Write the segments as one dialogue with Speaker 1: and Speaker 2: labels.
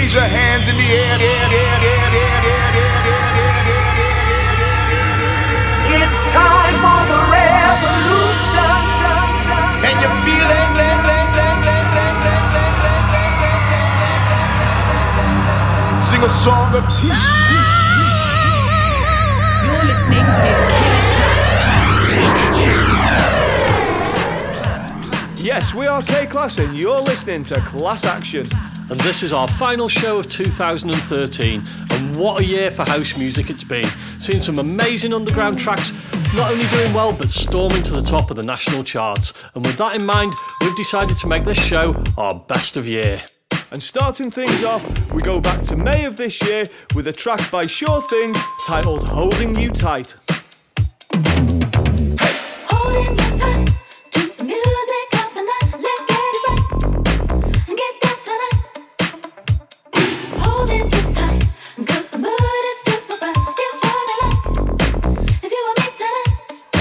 Speaker 1: raise your hands in the air.
Speaker 2: It's time for the revolution.
Speaker 1: And you feel it. Sing a song of peace.
Speaker 3: You're listening to K-Class.
Speaker 4: Yes, we are K-Class and you're listening to Class Action.
Speaker 5: And this is our final show of 2013, and what a year for house music it's been. Seeing some amazing underground tracks not only doing well but storming to the top of the national charts. And with that in mind, we've decided to make this show our best of year.
Speaker 4: And starting things off, we go back to May of this year with a track by Sure Thing titled Holding You Tight.
Speaker 6: Holding you tight to the music of the night. Let's get it right and get down tonight. Holding you tight, 'cause the mood it feels so right. It's what I like. It's you and me tonight.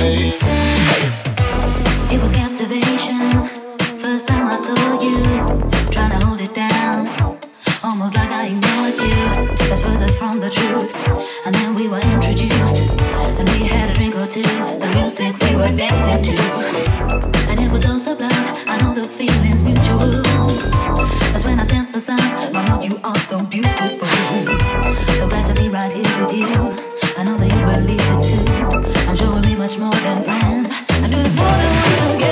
Speaker 6: It was captivation. First time I saw you, trying to hold it down, almost like I ignored you. That's further from the truth. And then we were introduced, and we had a drink or two. The music we were dancing to, and it was so sublime. I know the feeling's mutual. That's when I sense the sign. Mama, you are so beautiful. So glad to be right here with you. I know that you believe it too. I'm sure we'll be much more than friends. I do this more than once again.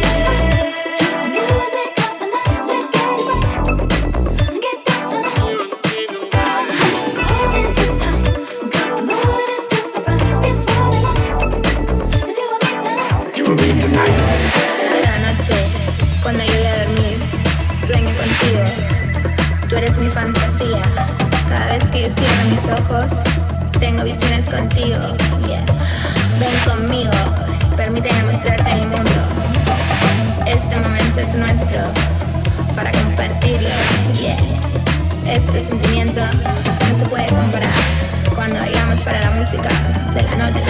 Speaker 7: Cuando llegue a dormir, sueño contigo. Tú eres mi fantasía. Cada vez que yo cierro mis ojos, tengo visiones contigo. Yeah. Ven conmigo, permíteme mostrarte mi mundo. Este momento es nuestro, para compartirlo. Yeah. Este sentimiento no se puede comparar cuando bailamos para la música de la noche.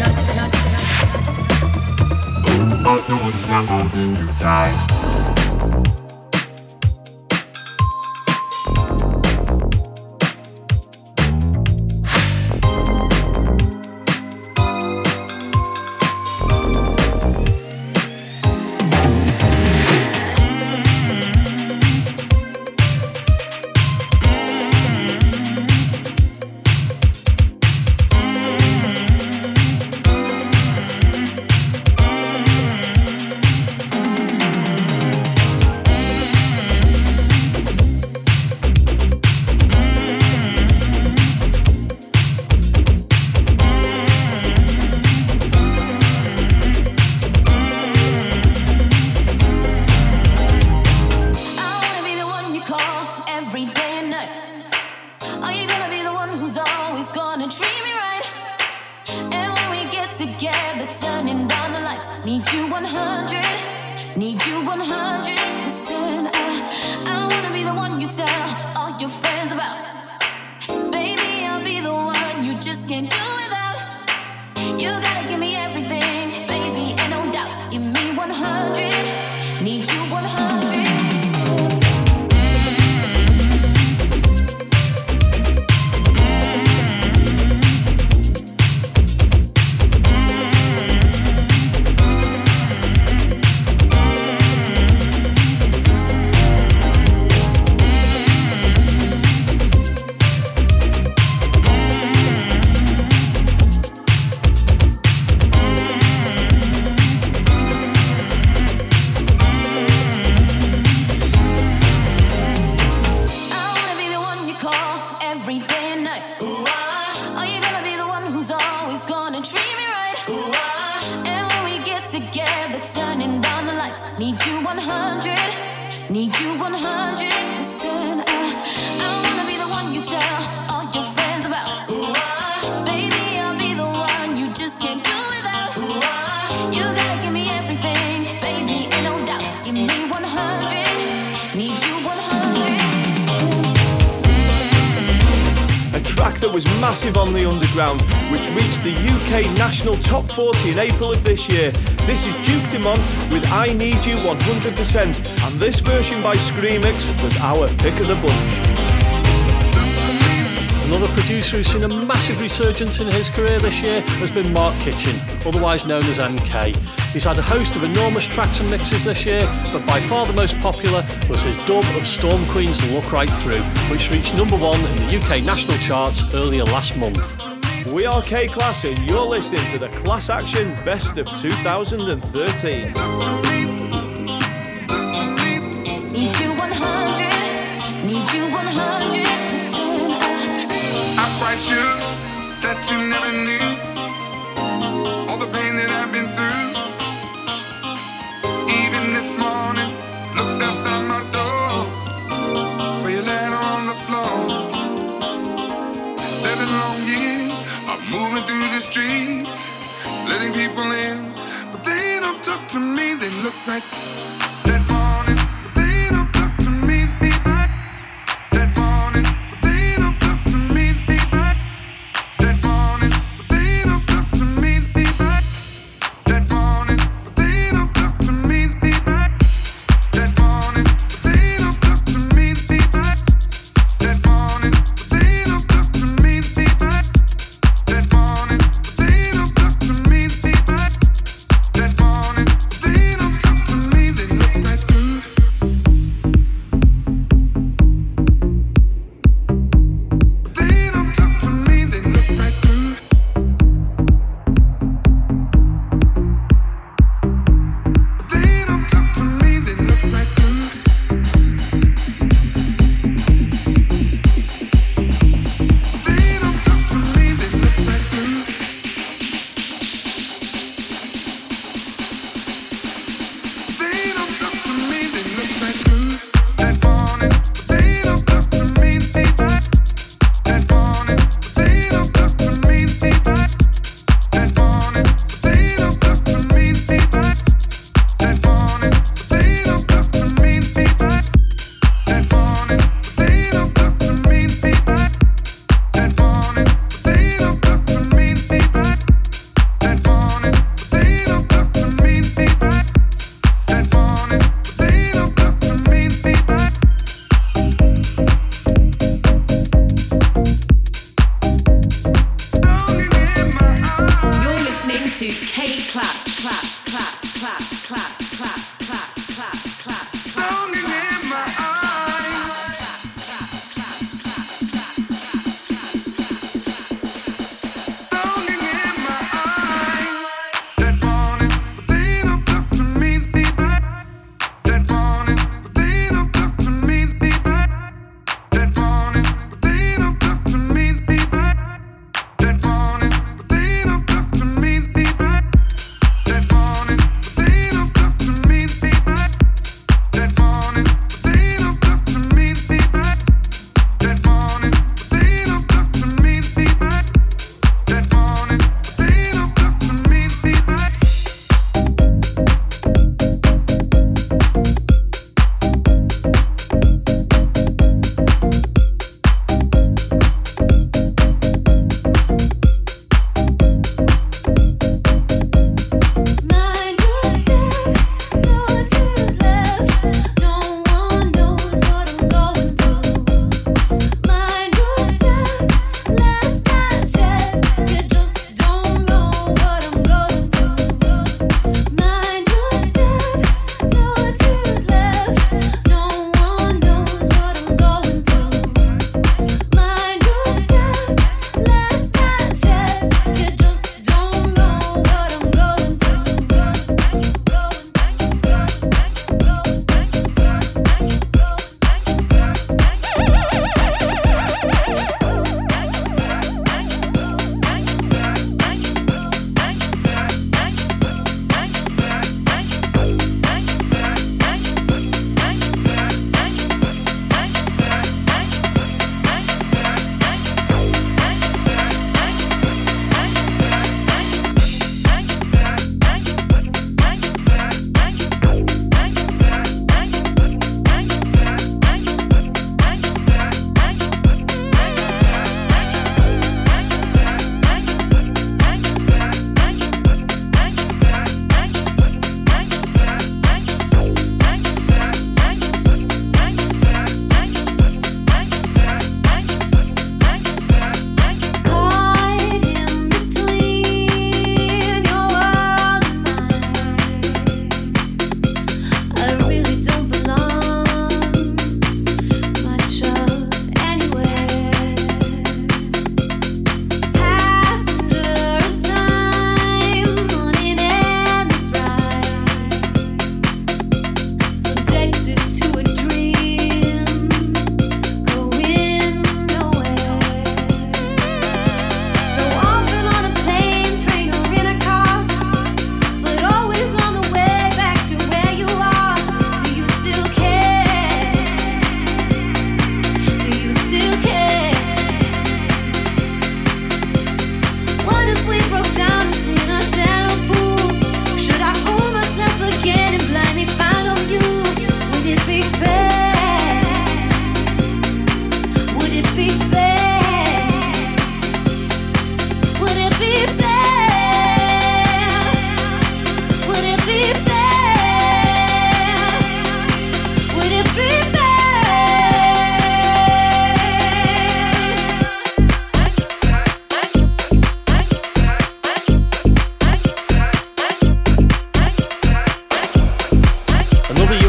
Speaker 8: But no one's not holding you tight.
Speaker 4: That was massive on the underground, which reached the UK National Top 40 in April of this year. This is Duke Dumont with I Need You 100%, and this version by Screamix was our pick of the bunch.
Speaker 5: Another producer who's seen a massive resurgence in his career this year has been Mark Kitchen, otherwise known as MK. He's had a host of enormous tracks and mixes this year, but by far the most popular was his dub of Storm Queen's Look Right Through, which reached number 1 in the UK national charts earlier last month.
Speaker 4: We are K-Class and you're listening to the Class Action Best of 2013.
Speaker 6: Need you 100, need you 100%.
Speaker 9: I'm quite sure that you never knew all the pain that I've been through. Even this morning, looked outside my door for your letter on the floor. 7 long years of moving through the streets, letting people in, but they don't talk to me. They look like that morning.
Speaker 6: They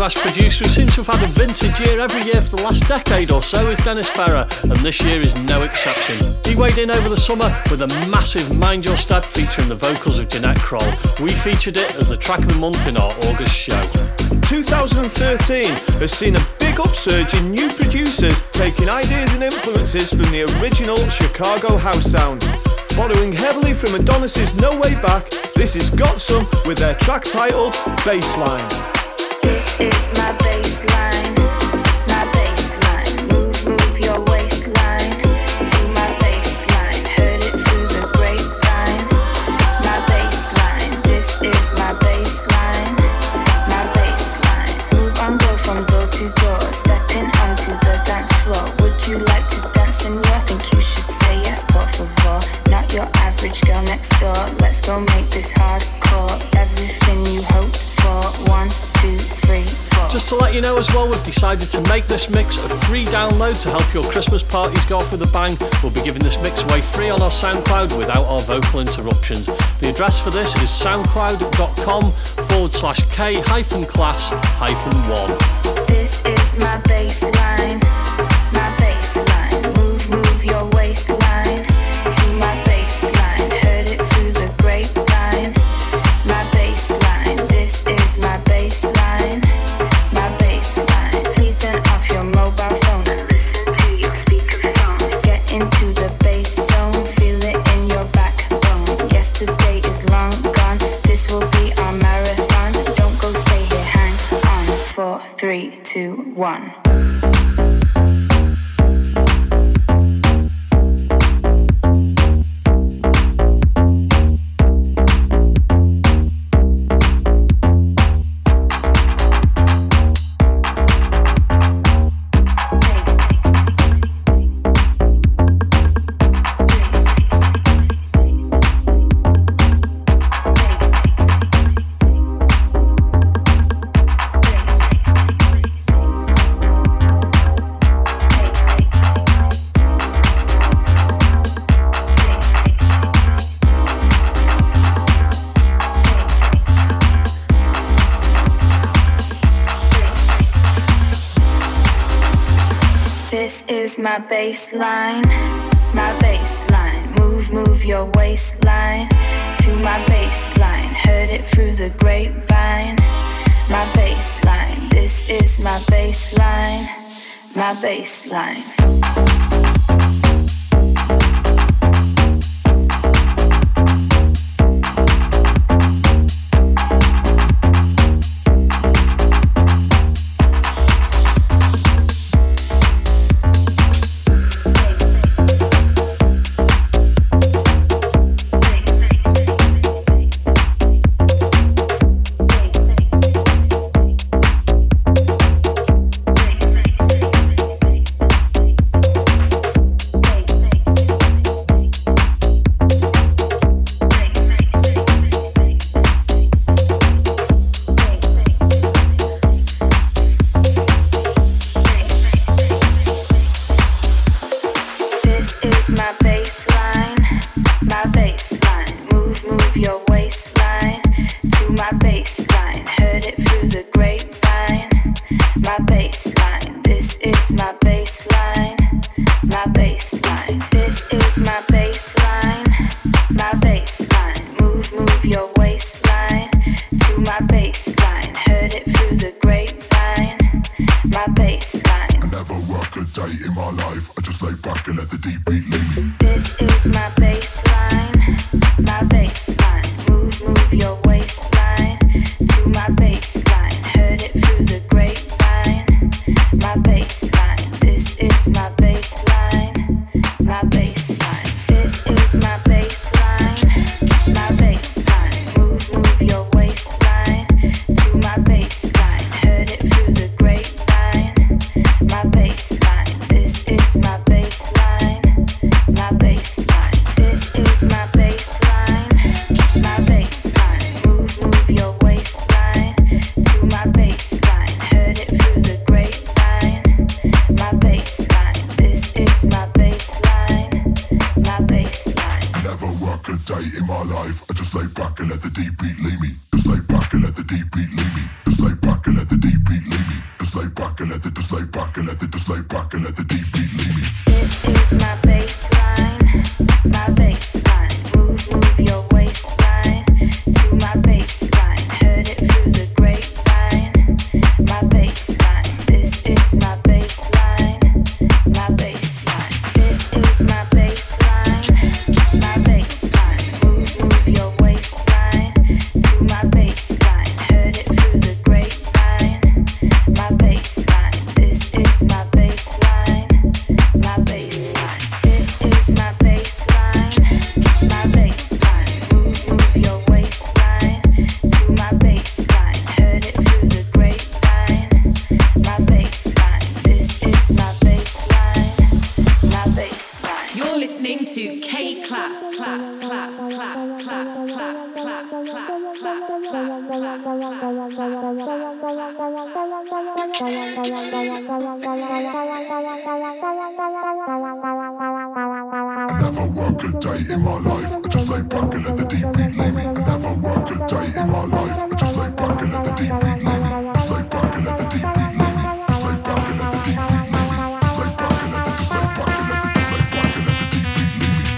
Speaker 5: world-class producer who seems to have had a vintage year every year for the last decade or so is Dennis Ferrer, and this year is no exception. He weighed in over the summer with a massive Mind Your Step featuring the vocals of Jeanette Kroll. We featured it as the track of the month in our August show.
Speaker 4: 2013 has seen a big upsurge in new producers taking ideas and influences from the original Chicago house sound. Following heavily from Adonis's No Way Back, this is Got Some with their track titled Baseline.
Speaker 7: This is my baseline, my baseline. Move your waistline to my baseline. Heard it through the grapevine. My baseline, this is my baseline, my baseline. Move and go from door to door, stepping onto the dance floor. Would you like to dance? And I think you should say yes, por favor. Not your average girl next door. Let's go make this hardcore. Everything you hoped for. 1, 2, 3, 4.
Speaker 5: Just to let you know as well, we've decided to make this mix a free download to help your Christmas parties go off with a bang. We'll be giving this mix away free on our SoundCloud without our vocal interruptions. The address for this is soundcloud.com/K-class-1.
Speaker 7: This is my baseline, my baseline. Move your waistline to my baseline. Heard it through the grapevine. My baseline, this is my baseline, my baseline. Please turn off your mobile phone and listen to your speakerphone. Get into the bass zone, feel it in your backbone. Yesterday is long gone, this will be our marathon. Don't go, stay here, hang on. 4, 3, 2, 1. My baseline, my baseline. Move your waistline to my baseline. Heard it through the grapevine. My baseline, this is my baseline, my baseline.
Speaker 9: and let the deep beat lead me.
Speaker 6: This is my baseline, my baseline. Move your waistline to my baseline. Heard it through the grapevine, my baseline. This is my baseline, my baseline. This is my baseline, my baseline. Move your waistline to my baseline. Heard it through the grapevine, my baseline. This is my baseline, my baseline. This is my baseline, my baseline. Move your waistline to my baseline. Heard it through the grapevine, my baseline. This is my baseline, my baseline.
Speaker 3: You're listening to K Class.
Speaker 9: I never work a day in my life. I just lay back and let the deep beat lead me. I never work a day in my life. I just lay back and let the deep beat lead me. Just lay back and let the deep beat lead me. Just lay back and let the deep beat lead me. Just lay back and let the just lay back and let the just lay back and let the deep beat lead me.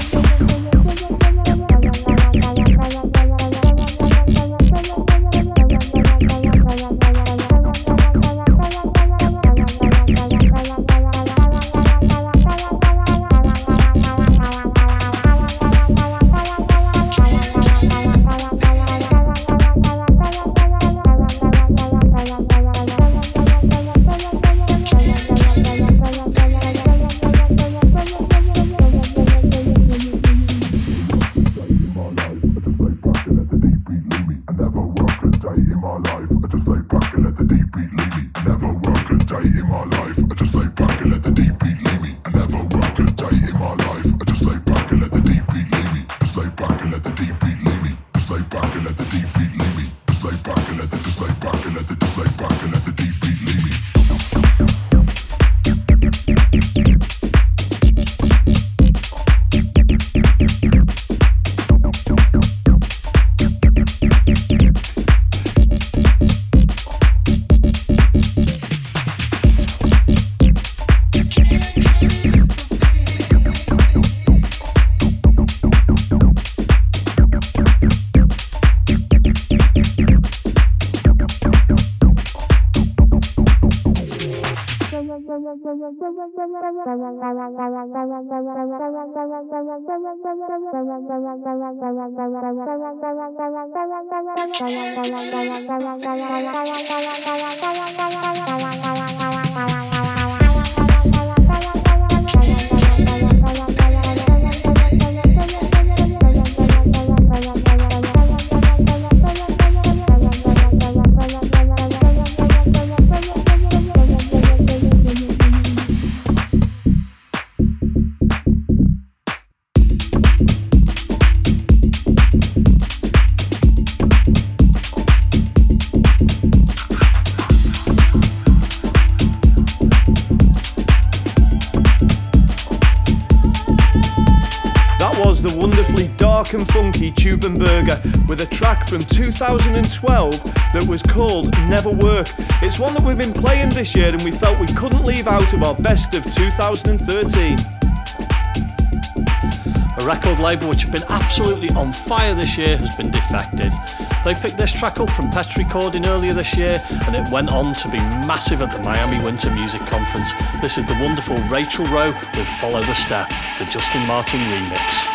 Speaker 4: And funky Tubenberger with a track from 2012 that was called Never Work. It's one that we've been playing this year and we felt we couldn't leave out of our best of 2013.
Speaker 5: A record label which have been absolutely on fire this year has been Defected. They picked this track up from Pet Recording earlier this year and it went on to be massive at the Miami Winter Music Conference. This is the wonderful Rachel Rowe with Follow the Step, the Justin Martin remix.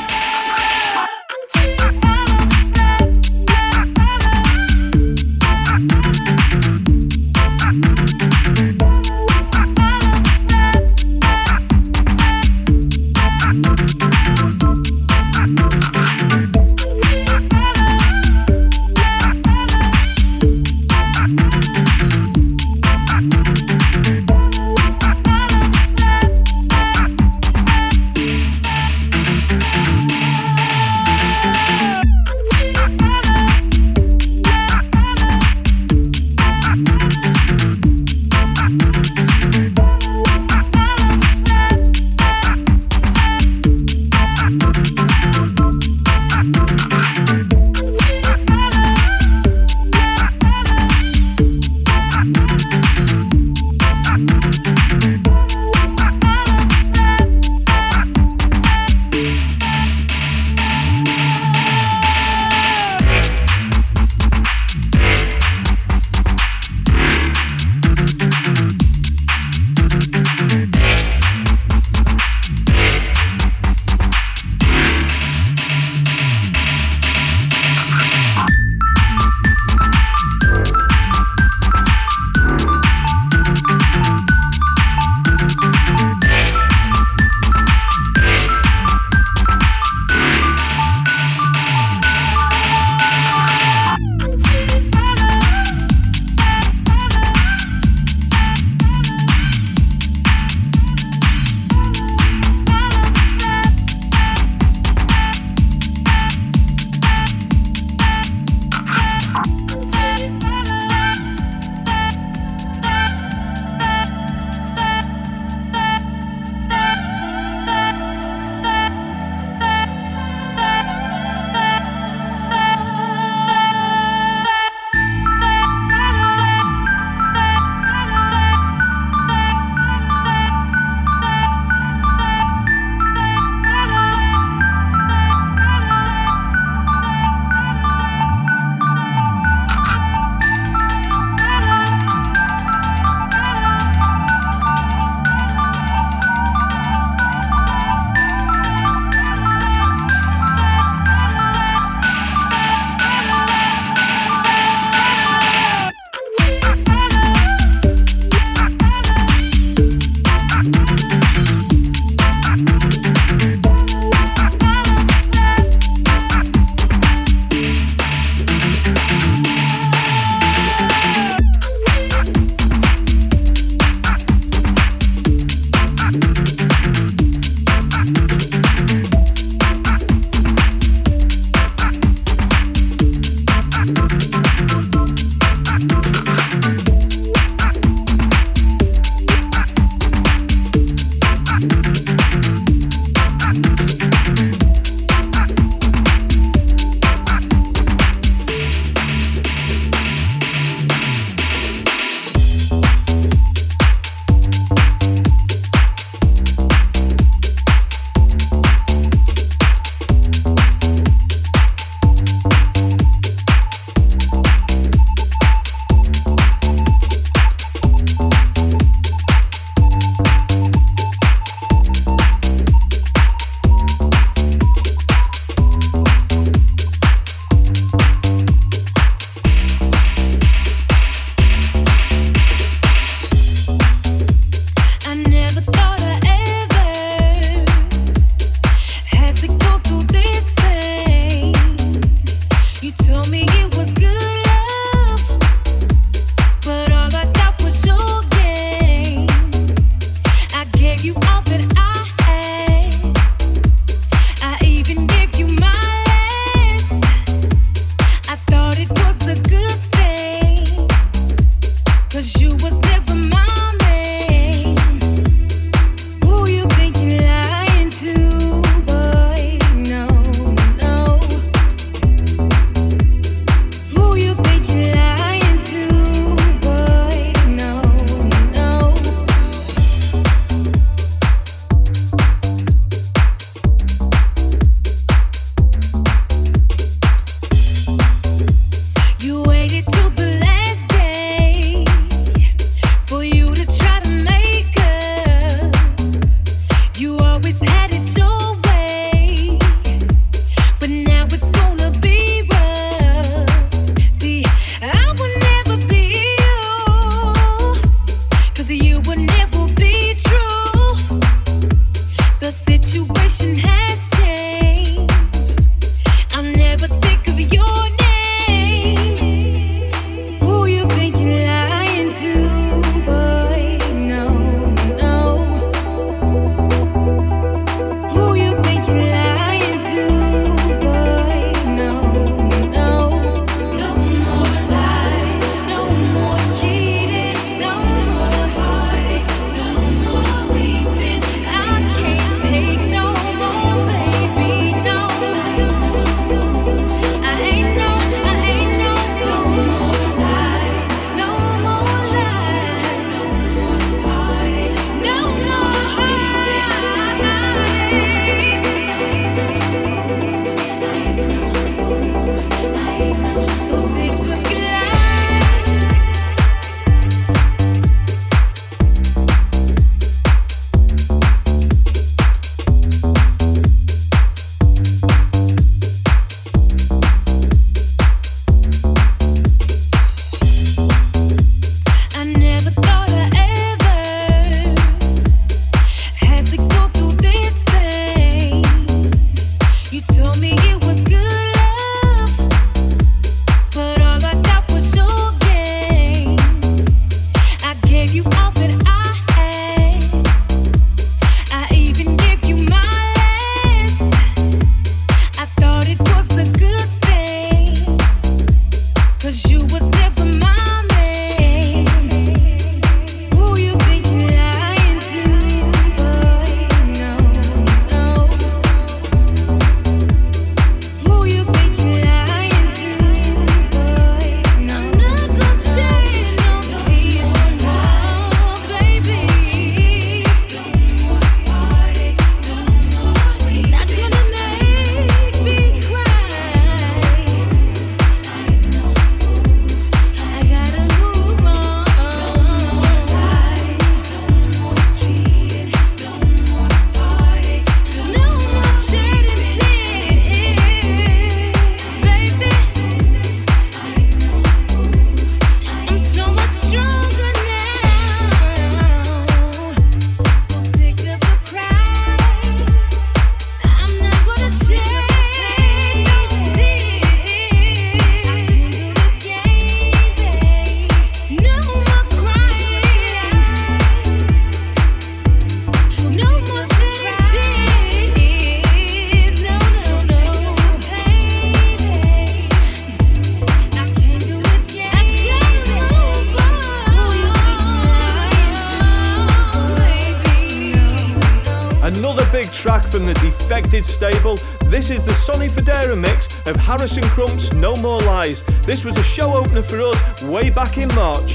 Speaker 4: Track from the Defected stable. This is the Sonny Fodera mix of Harrison Crump's No More Lies. This was a show opener for us way back in March.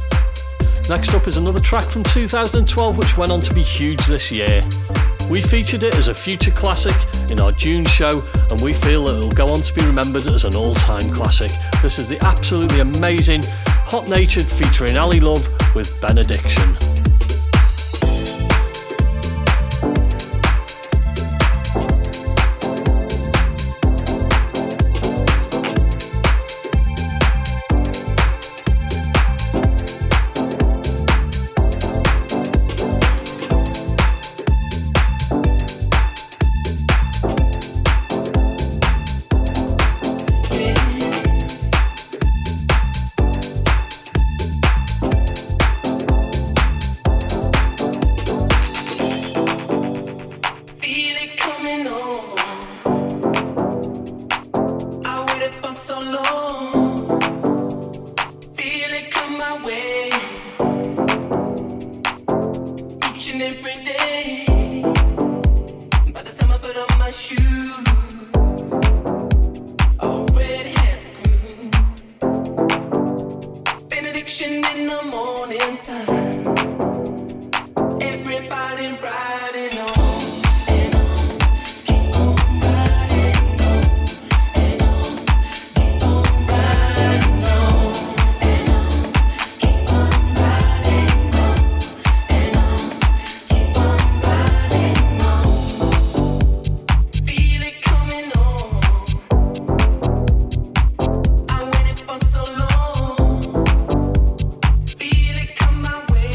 Speaker 5: Next up is another track from 2012 which went on to be huge this year. We featured it as a future classic in our June show, and we feel that it will go on to be remembered as an all-time classic. This is the absolutely amazing Hot Natured featuring Ali Love with Benediction.
Speaker 10: Feel it come my way.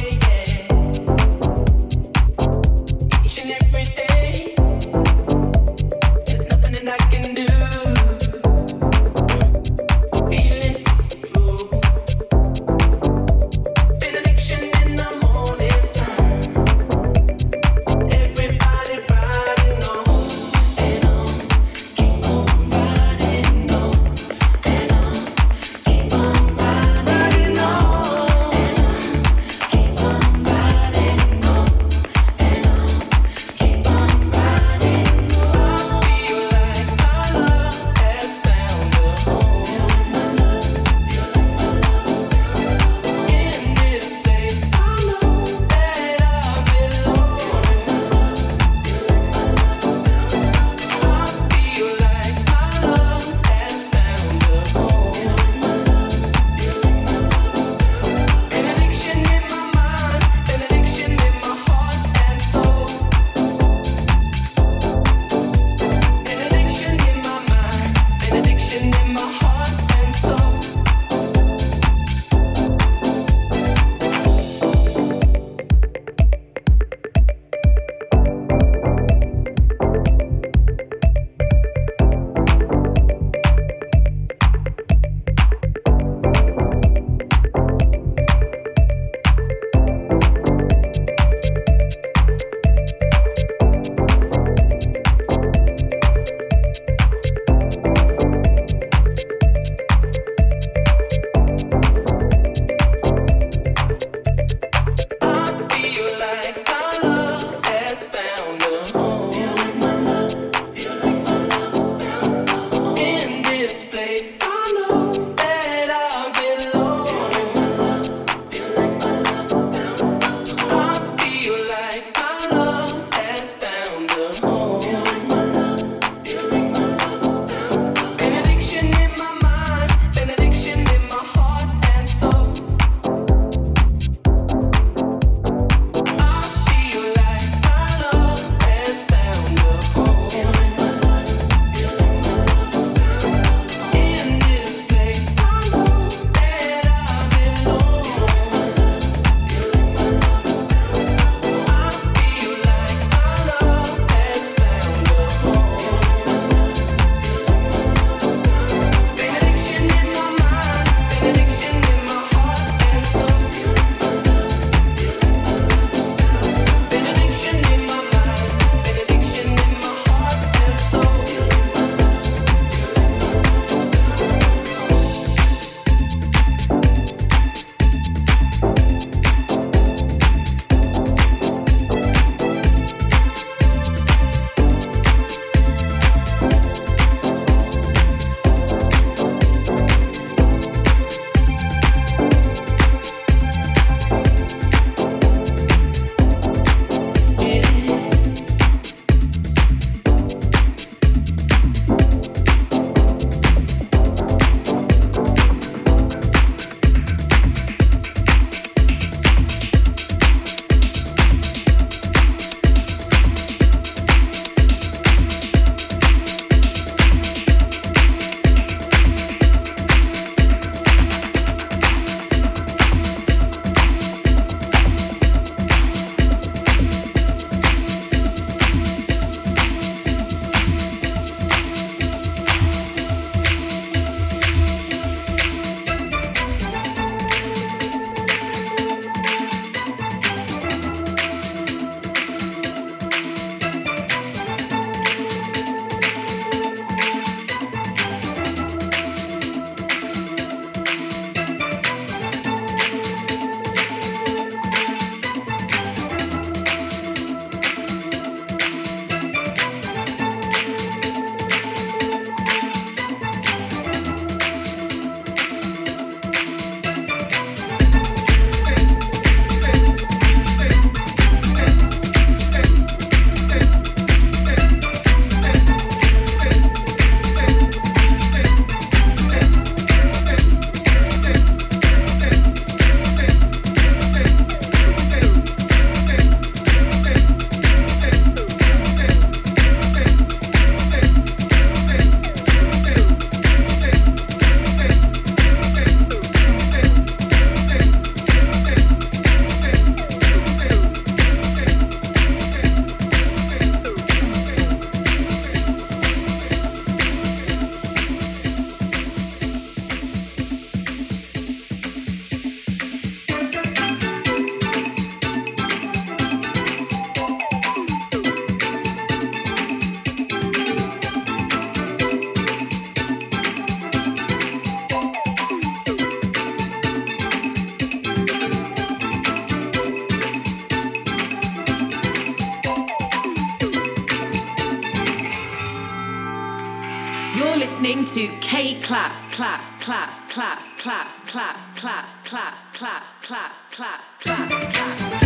Speaker 3: listening to K-Class, class, class, class, class, class, class, class, class, class, class, class, class.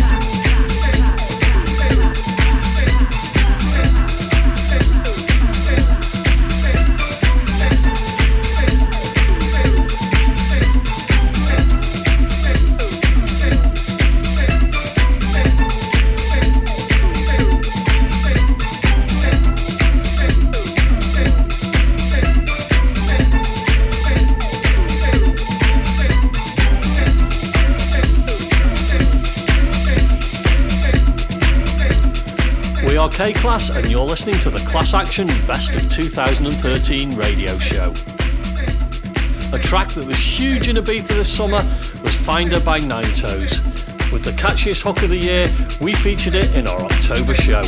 Speaker 5: We are K-Class and you're listening to the Class Action Best of 2013 radio show. A track that was huge in Ibiza this summer was Finder by Nine Toes. With the catchiest hook of the year, we featured it in our October show.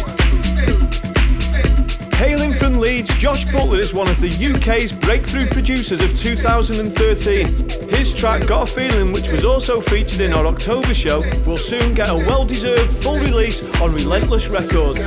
Speaker 4: Hailing from Leeds, Josh Butler is one of the UK's breakthrough producers of 2013. His track Got a Feeling, which was also featured in our October show, will soon get a well-deserved full release on Relentless Records.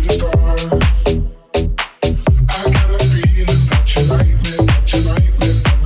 Speaker 9: I got a feeling that you like me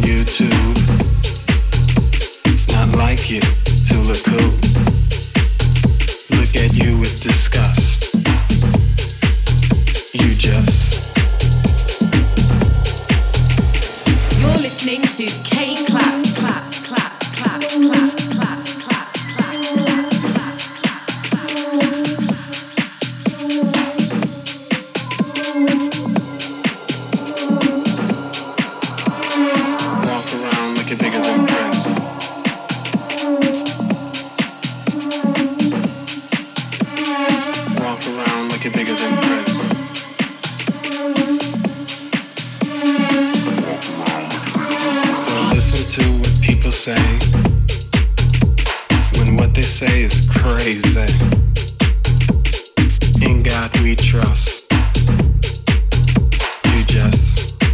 Speaker 10: YouTube. Not like you to look cool. Look at you with disgust. You just.
Speaker 3: You're listening to K-Class, class, class, class, class, class, class, class,
Speaker 10: Walk around looking bigger than Prince. Walk around looking bigger than Prince. Well, listen to what people say when what they say is crazy. In God we trust. You just.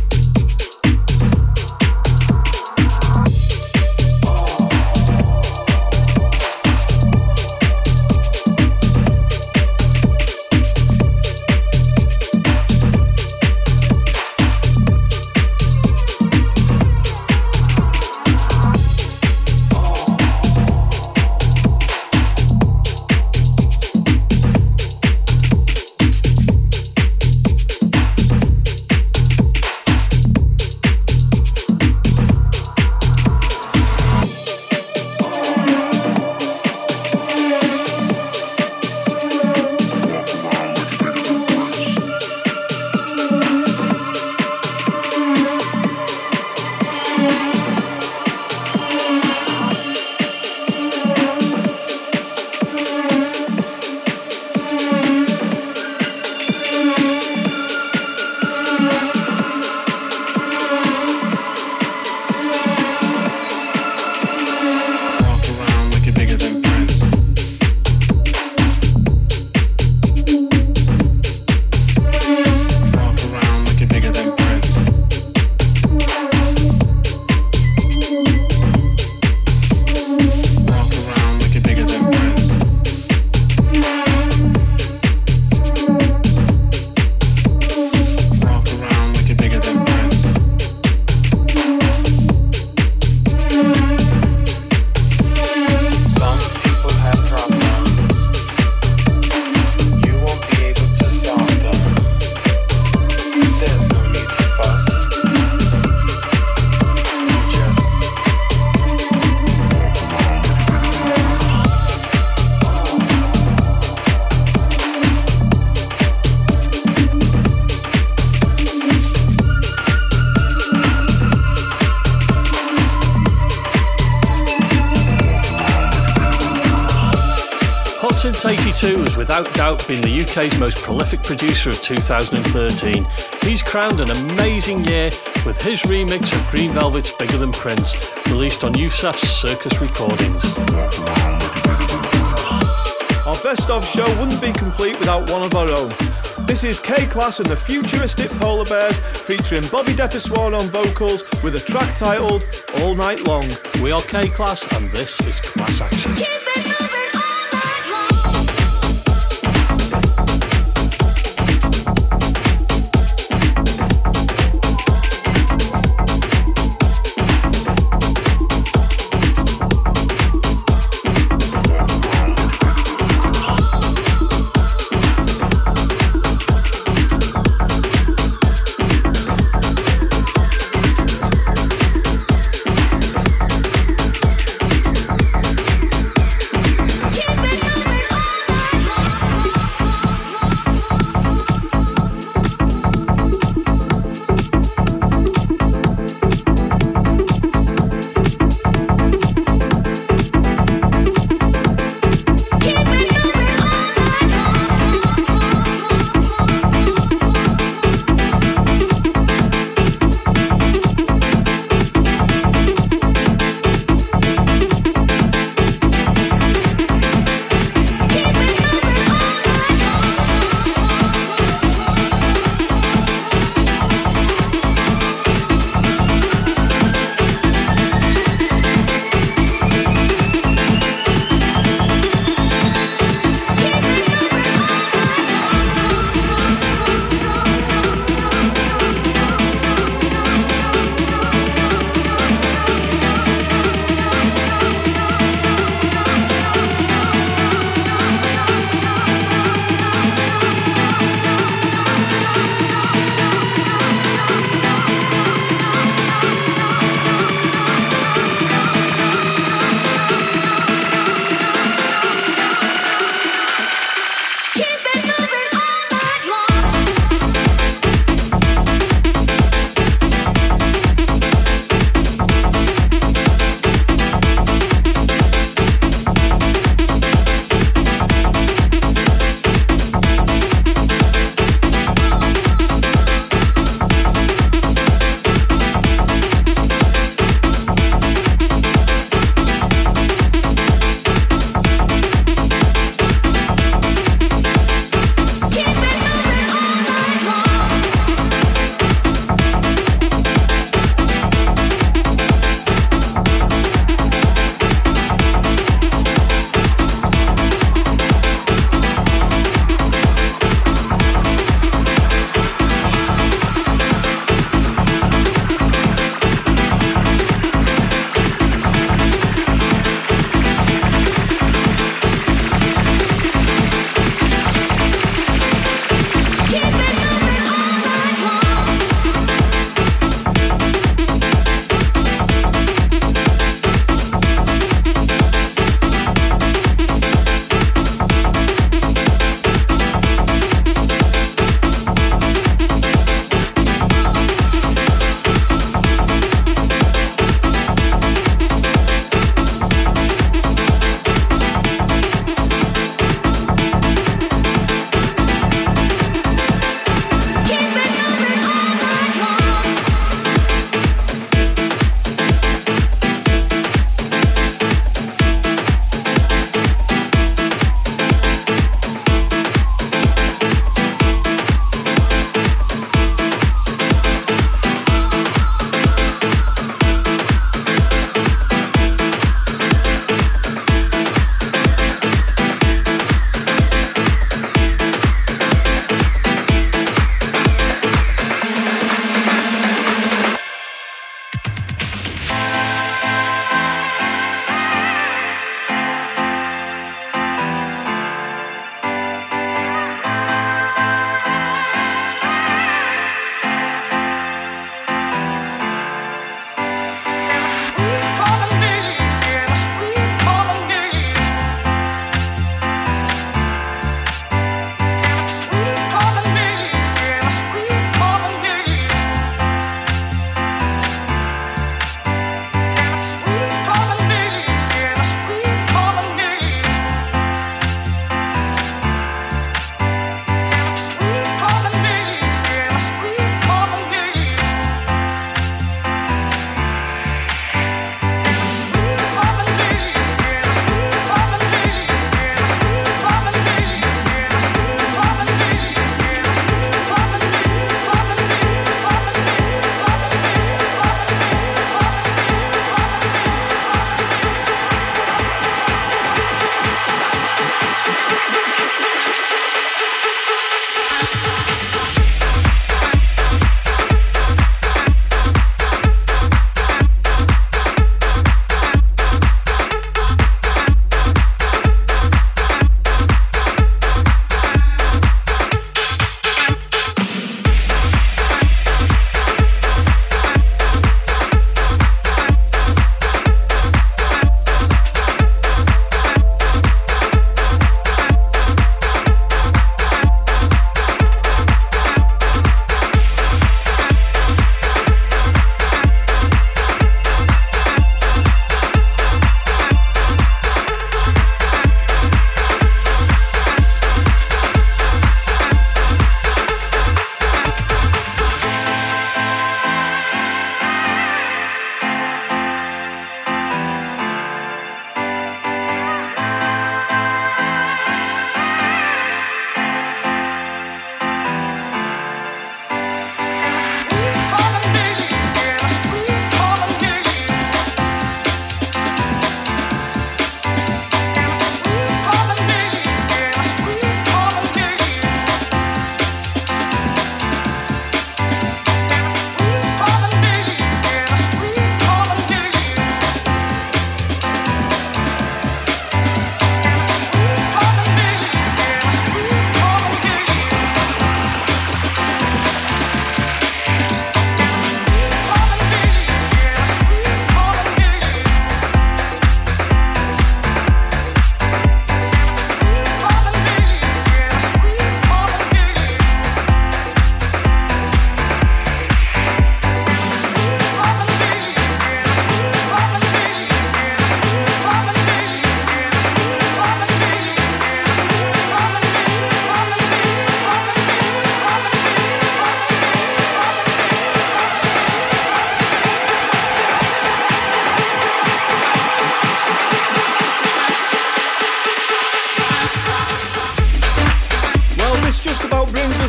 Speaker 5: Since 82 has without doubt been the UK's most prolific producer of 2013. He's crowned an amazing year with his remix of Green Velvet's Bigger Than Prince, released on Yusuf's Circus Recordings.
Speaker 4: Our best of show wouldn't be complete without one of our own. This is K-Class and the Futuristic Polar Bears, featuring Bobby Depaswan on vocals with a track titled All Night Long.
Speaker 5: We are K-Class and this is Class Action.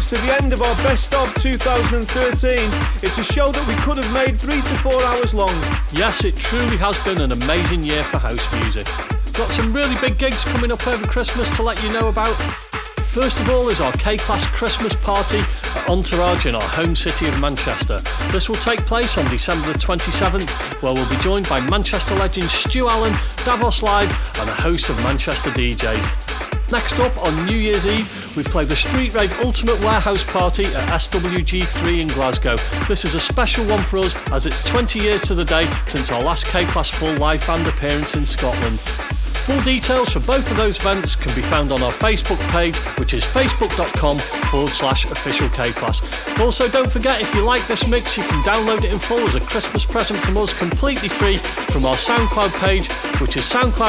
Speaker 4: us to the end of our Best of 2013. It's a show that we could have made 3 to 4 hours long.
Speaker 5: Yes, it truly has been an amazing year for house music. Got some really big gigs coming up over Christmas to let you know about. First of all is our K-Class Christmas party at Entourage in our home city of Manchester. This will take place on December the 27th, where we'll be joined by Manchester legends Stu Allen, Davos Live and a host of Manchester DJs. Next up, on New Year's Eve, we play the Street Rave Ultimate Warehouse Party at SWG3 in Glasgow. This is a special one for us, as it's 20 years to the day since our last K-Class full live band appearance in Scotland. Full details for both of those events can be found on our Facebook page, which is facebook.com/official K-Class. Also, don't forget, if you like this mix, you can download it in full as a Christmas present from us, completely free, from our SoundCloud page, which is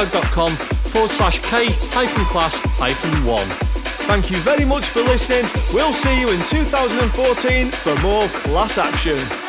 Speaker 5: soundcloud.com/K-Class-1.
Speaker 4: Thank you very much for listening. We'll see you in 2014 for more class action.